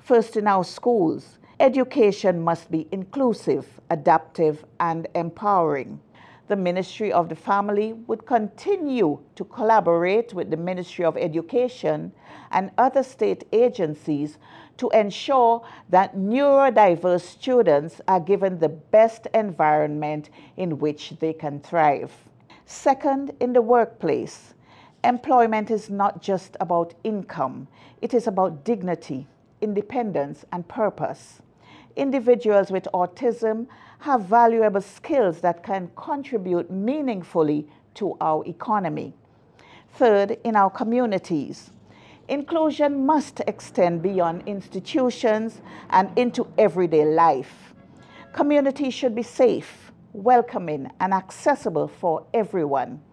First, in our schools, education must be inclusive, adaptive, and empowering. The Ministry of the Family would continue to collaborate with the Ministry of Education and other state agencies to ensure that neurodiverse students are given the best environment in which they can thrive. Second, in the workplace, employment is not just about income, it is about dignity, independence, and purpose. Individuals with autism have valuable skills that can contribute meaningfully to our economy. Third, in our communities, inclusion must extend beyond institutions and into everyday life. Communities should be safe, welcoming, and accessible for everyone.